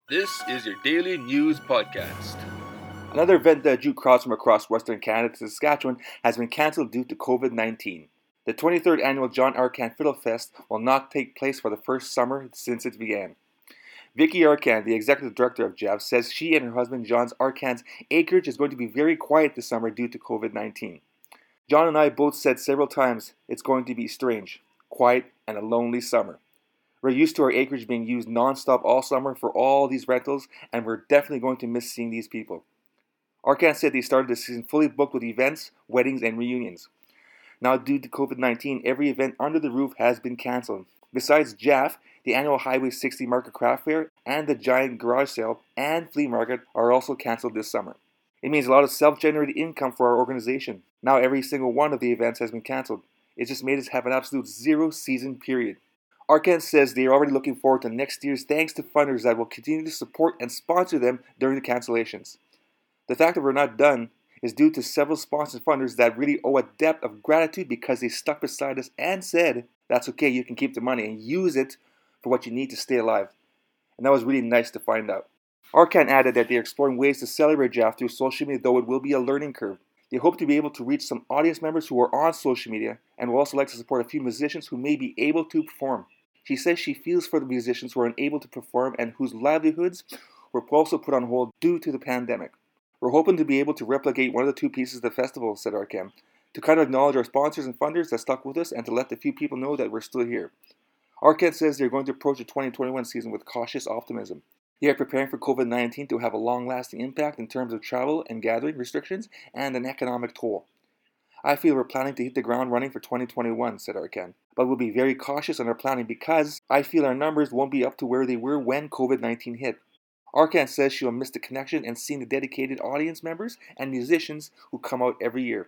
This is your daily news podcast. Another event that drew crowds from across Western Canada to Saskatchewan has been cancelled due to COVID-19. The 23rd annual John Arcand Fiddle Fest will not take place for the first summer since it began. Vicky Arcand, the executive director of JAV, says she and her husband John's Arcand's acreage is going to be very quiet this summer due to COVID-19. John and I both said several times it's going to be strange, quiet, and a lonely summer. We're used to our acreage being used non-stop all summer for all these rentals, and we're definitely going to miss seeing these people. Arcand said they started the season fully booked with events, weddings, and reunions. Now, due to COVID-19, every event under the roof has been cancelled. Besides JAF, the annual Highway 60 Market Craft Fair and the giant garage sale and flea market are also cancelled this summer. It means a lot of self-generated income for our organization. Now every single one of the events has been cancelled. It just made us have an absolute zero season period. Arcand says they are already looking forward to next year's thanks to funders that will continue to support and sponsor them during the cancellations. The fact that we're not done is due to several sponsored funders that really owe a debt of gratitude because they stuck beside us and said, that's okay, you can keep the money and use it for what you need to stay alive. And that was really nice to find out. Arcand added that they are exploring ways to celebrate JAF through social media, though it will be a learning curve. They hope to be able to reach some audience members who are on social media and will also like to support a few musicians who may be able to perform. She says she feels for the musicians who are unable to perform and whose livelihoods were also put on hold due to the pandemic. We're hoping to be able to replicate one of the two pieces of the festival, said Arcand, to kind of acknowledge our sponsors and funders that stuck with us and to let the few people know that we're still here. Arcand says they're going to approach the 2021 season with cautious optimism. They are preparing for COVID-19 to have a long-lasting impact in terms of travel and gathering restrictions and an economic toll. I feel we're planning to hit the ground running for 2021, said Arcand, but we'll be very cautious in our planning because I feel our numbers won't be up to where they were when COVID-19 hit. Arcand says she will miss the connection and seeing the dedicated audience members and musicians who come out every year.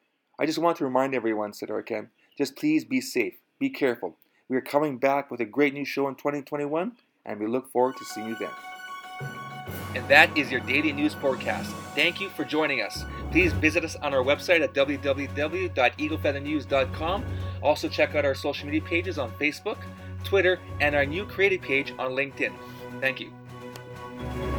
I just want to remind everyone, said Arcand, just please be safe, be careful. We are coming back with a great new show in 2021, and we look forward to seeing you then. And that is your daily news forecast. Thank you for joining us. Please visit us on our website at www.eaglefeathernews.com. Also check out our social media pages on Facebook, Twitter, and our new creative page on LinkedIn. Thank you.